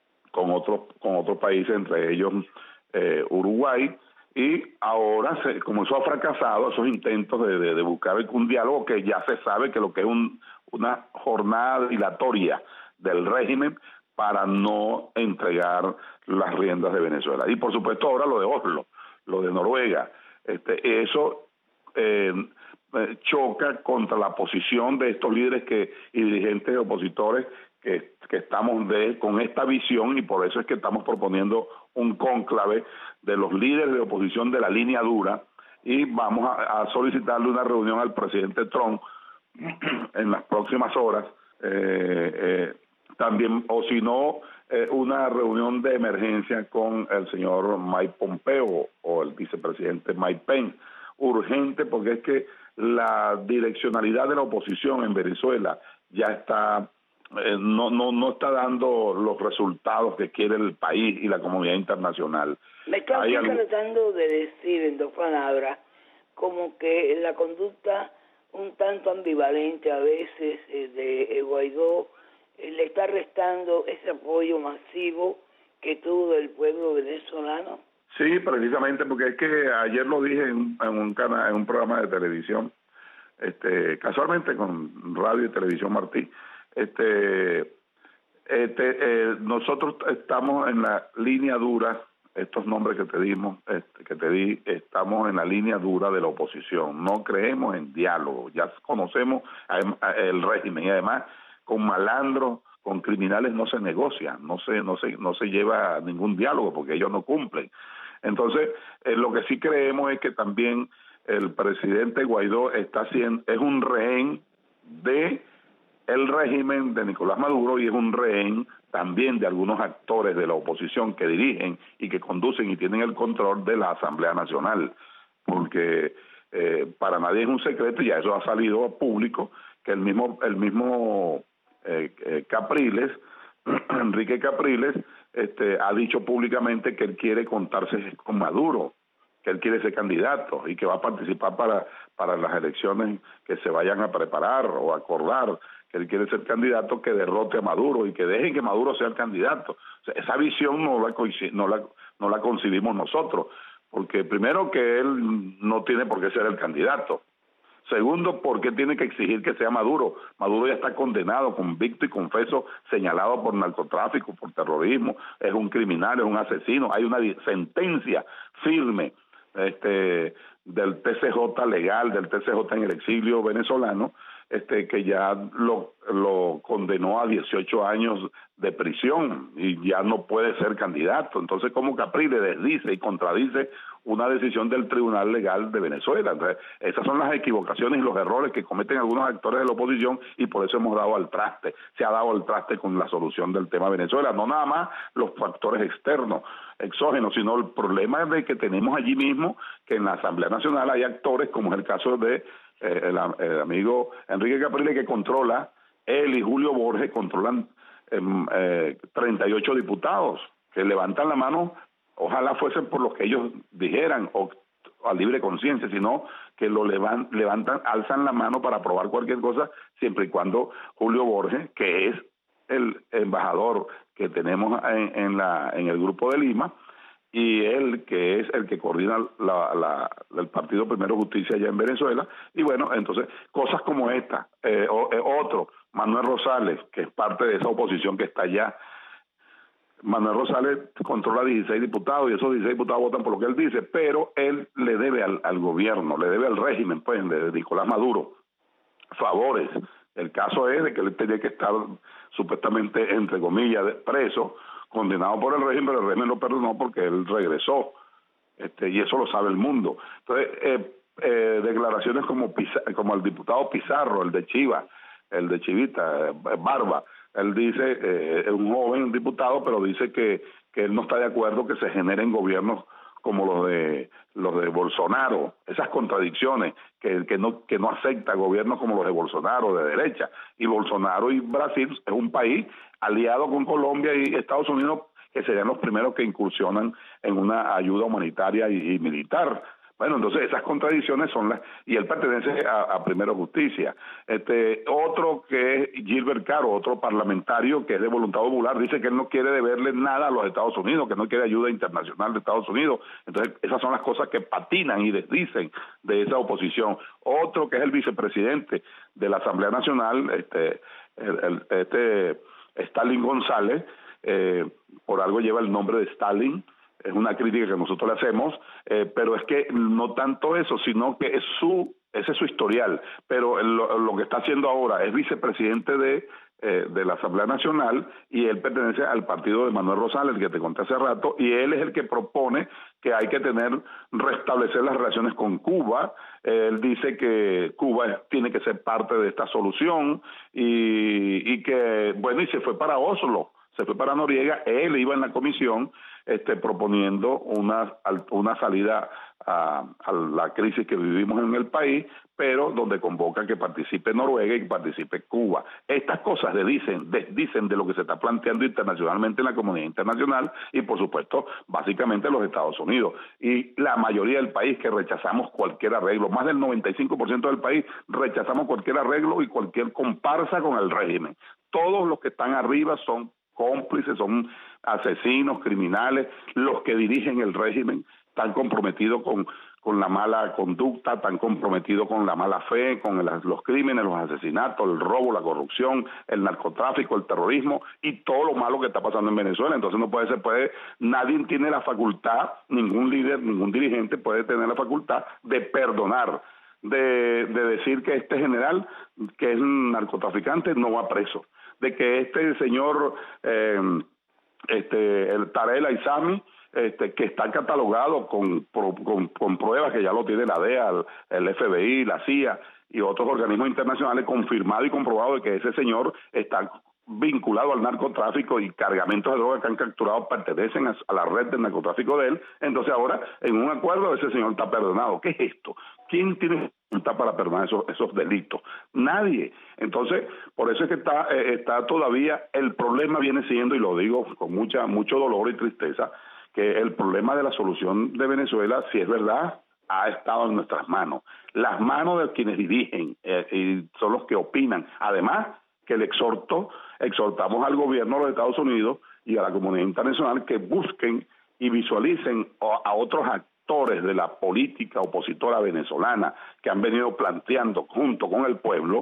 otros países, entre ellos Uruguay, y ahora comenzó a fracasado esos intentos de buscar un diálogo, que ya se sabe que lo que es una jornada dilatoria del régimen para no entregar las riendas de Venezuela. Y por supuesto ahora lo de Oslo, lo de Noruega, eso choca contra la posición de estos líderes y dirigentes opositores que estamos con esta visión, y por eso es que estamos proponiendo un cónclave de los líderes de oposición de la línea dura, y vamos a solicitarle una reunión al presidente Trump en las próximas horas, también, o si no, una reunión de emergencia con el señor Mike Pompeo o el vicepresidente Mike Pence, urgente, porque es que la direccionalidad de la oposición en Venezuela ya está no está dando los resultados que quiere el país y la comunidad internacional. Me está tratando de decir en dos palabras como que la conducta un tanto ambivalente a veces de Guaidó le está restando ese apoyo masivo que tuvo del pueblo venezolano. Sí, precisamente, porque es que ayer lo dije en un programa de televisión, casualmente con Radio y Televisión Martí, nosotros estamos en la línea dura, estos nombres que te di, estamos en la línea dura de la oposición, no creemos en diálogo, ya conocemos el régimen, y además con malandros, con criminales no se negocia, no se lleva ningún diálogo porque ellos no cumplen. Entonces, lo que sí creemos es que también el presidente Guaidó es un rehén de el régimen de Nicolás Maduro, y es un rehén también de algunos actores de la oposición que dirigen y que conducen y tienen el control de la Asamblea Nacional, porque para nadie es un secreto, y ya eso ha salido a público, que el mismo Capriles, Enrique Capriles, ha dicho públicamente que él quiere contarse con Maduro, que él quiere ser candidato y que va a participar para las elecciones que se vayan a preparar o acordar, que él quiere ser candidato que derrote a Maduro y que dejen que Maduro sea el candidato. O sea, esa visión no la concibimos nosotros, porque primero que él no tiene por qué ser el candidato. Segundo, ¿por qué tiene que exigir que sea Maduro? Maduro ya está condenado, convicto y confeso, señalado por narcotráfico, por terrorismo, es un criminal, es un asesino, hay una sentencia firme del TCJ legal, del TCJ en el exilio venezolano, que ya lo condenó a 18 años de prisión y ya no puede ser candidato. Entonces, ¿cómo Capriles desdice y contradice una decisión del Tribunal Legal de Venezuela? Entonces, esas son las equivocaciones y los errores que cometen algunos actores de la oposición y por eso hemos dado al traste. Se ha dado al traste con la solución del tema Venezuela, no nada más los factores externos, exógenos, sino el problema de que tenemos allí mismo que en la Asamblea Nacional hay actores, como es el caso de el amigo Enrique Capriles, que controla, él y Julio Borges controlan 38 diputados que levantan la mano, ojalá fuesen por los que ellos dijeran o a libre conciencia, sino que lo levantan, alzan la mano para aprobar cualquier cosa, siempre y cuando Julio Borges, que es el embajador que tenemos en el Grupo de Lima, y él, que es el que coordina el Partido Primero Justicia allá en Venezuela, y bueno, entonces, cosas como esta, otro, Manuel Rosales, que es parte de esa oposición que está allá. Manuel Rosales controla 16 diputados y esos 16 diputados votan por lo que él dice, pero él le debe al gobierno, le debe al régimen, pues, de Nicolás Maduro, favores. El caso es de que él tenía que estar supuestamente, entre comillas, preso, condenado por el régimen, pero el régimen lo perdonó porque él regresó, y eso lo sabe el mundo. Entonces, declaraciones como el diputado Pizarro, el de Chiva, el de Chivita, Barba, él dice, es un joven diputado, pero dice que él no está de acuerdo que se generen gobiernos como los de Bolsonaro, esas contradicciones, que no acepta gobiernos como los de Bolsonaro, de derecha, y Bolsonaro y Brasil es un país aliado con Colombia y Estados Unidos, que serían los primeros que incursionan en una ayuda humanitaria y militar. Bueno, entonces esas contradicciones son las, y él pertenece a Primero Justicia. Otro que es Gilbert Caro, otro parlamentario que es de voluntad popular, dice que él no quiere deberle nada a los Estados Unidos, que no quiere ayuda internacional de Estados Unidos. Entonces esas son las cosas que patinan y desdicen de esa oposición. Otro que es el vicepresidente de la Asamblea Nacional, Stalin González, por algo lleva el nombre de Stalin. Es una crítica que nosotros le hacemos, pero es que no tanto eso, sino que ese es su historial, pero lo que está haciendo ahora es vicepresidente de la Asamblea Nacional y él pertenece al partido de Manuel Rosales, que te conté hace rato, y él es el que propone que hay que restablecer las relaciones con Cuba. Él dice que Cuba tiene que ser parte de esta solución y que, bueno, y se fue para Oslo, se fue para Noriega, él iba en la comisión proponiendo una salida a la crisis que vivimos en el país, pero donde convoca que participe Noruega y que participe Cuba. Estas cosas desdicen de lo que se está planteando internacionalmente en la comunidad internacional y, por supuesto, básicamente los Estados Unidos. Y la mayoría del país que rechazamos cualquier arreglo, más del 95% del país rechazamos cualquier arreglo y cualquier comparsa con el régimen. Todos los que están arriba son cómplices, son asesinos, criminales, los que dirigen el régimen están comprometidos con la mala conducta, están comprometidos con la mala fe, con los crímenes, los asesinatos, el robo, la corrupción, el narcotráfico, el terrorismo y todo lo malo que está pasando en Venezuela. Entonces no nadie tiene la facultad, ningún líder, ningún dirigente puede tener la facultad de perdonar, de decir que este general, que es un narcotraficante, no va preso, de que este señor, el Tarek El Aissami, que está catalogado con pruebas que ya lo tiene la DEA, el FBI, la CIA y otros organismos internacionales, confirmado y comprobado de que ese señor está vinculado al narcotráfico y cargamentos de drogas que han capturado pertenecen a la red del narcotráfico de él. Entonces ahora, en un acuerdo, ese señor está perdonado. ¿Qué es esto? ¿Quién tiene para perdonar esos delitos. Nadie. Entonces, por eso es que está todavía, el problema viene siendo, y lo digo con mucho dolor y tristeza, que el problema de la solución de Venezuela, si es verdad, ha estado en nuestras manos. Las manos de quienes dirigen y son los que opinan. Además, que exhortamos al gobierno de los Estados Unidos y a la comunidad internacional que busquen y visualicen a otros actores de la política opositora venezolana que han venido planteando junto con el pueblo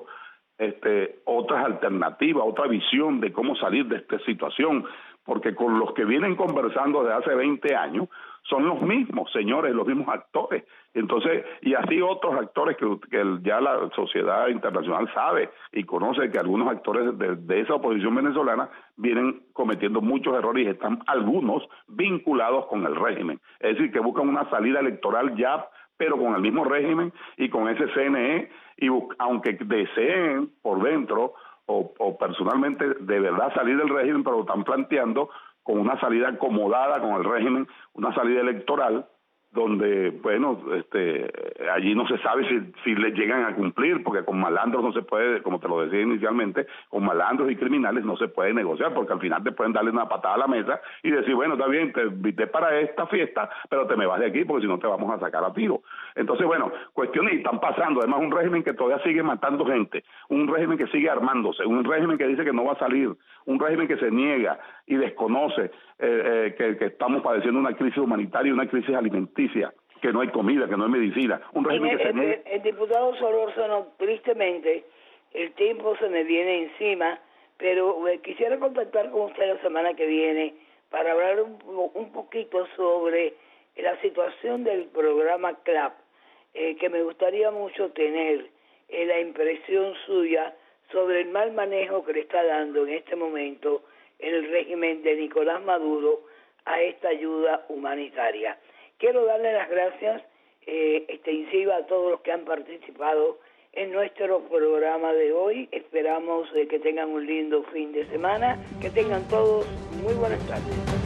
otras alternativas, otra visión de cómo salir de esta situación, porque con los que vienen conversando desde hace 20 años son los mismos señores, los mismos actores. Entonces, y así otros actores que ya la sociedad internacional sabe y conoce que algunos actores de esa oposición venezolana vienen cometiendo muchos errores y están algunos vinculados con el régimen. Es decir, que buscan una salida electoral ya, pero con el mismo régimen y con ese CNE, y aunque deseen por dentro o personalmente de verdad salir del régimen, pero lo están planteando con una salida acomodada con el régimen, una salida electoral, donde, bueno, allí no se sabe si le llegan a cumplir, porque con malandros no se puede, como te lo decía inicialmente, con malandros y criminales no se puede negociar, porque al final te pueden darle una patada a la mesa y decir, bueno, está bien, te invité para esta fiesta, pero te me vas de aquí porque si no te vamos a sacar a tiro. Entonces, bueno, cuestiones están pasando, además un régimen que todavía sigue matando gente, un régimen que sigue armándose, un régimen que dice que no va a salir, un régimen que se niega y desconoce que estamos padeciendo una crisis humanitaria y una crisis alimenticia, que no hay comida, que no hay medicina, un régimen que se niega. El diputado Solórzano, tristemente, el tiempo se me viene encima, pero quisiera contactar con usted la semana que viene para hablar un poquito sobre la situación del programa CLAP, que me gustaría mucho tener la impresión suya sobre el mal manejo que le está dando en este momento el régimen de Nicolás Maduro a esta ayuda humanitaria. Quiero darle las gracias extensivas a todos los que han participado en nuestro programa de hoy. Esperamos que tengan un lindo fin de semana, que tengan todos muy buenas tardes.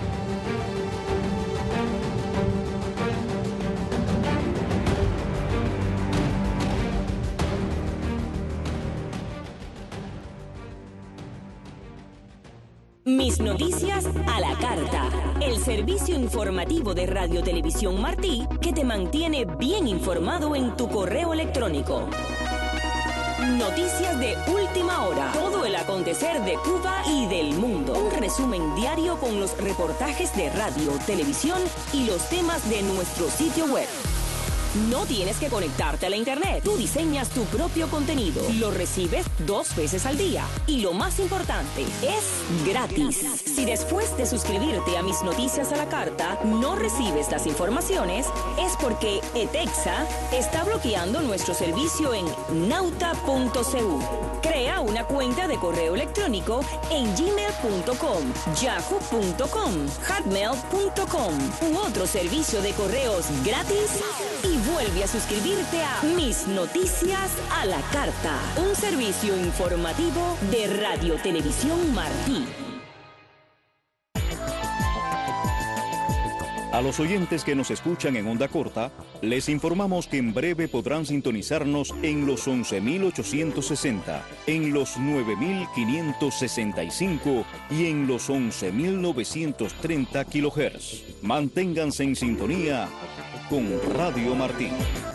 Mis noticias a la carta. El servicio informativo de Radio Televisión Martí que te mantiene bien informado en tu correo electrónico. Noticias de última hora. Todo el acontecer de Cuba y del mundo. Un resumen diario con los reportajes de radio, televisión y los temas de nuestro sitio web. No tienes que conectarte a la internet. Tú diseñas tu propio contenido. Lo recibes 2 veces al día. Y lo más importante, es gratis. Si después de suscribirte a Mis Noticias a la Carta no recibes las informaciones, es porque ETEXA está bloqueando nuestro servicio en nauta.cu. Crea una cuenta de correo electrónico en gmail.com, yahoo.com, hotmail.com u otro servicio de correos gratis y vuelve a suscribirte a Mis Noticias a la Carta, un servicio informativo de Radio Televisión Martí. A los oyentes que nos escuchan en onda corta, les informamos que en breve podrán sintonizarnos en los 11.860, en los 9.565 y en los 11.930 kHz. Manténganse en sintonía con Radio Martí.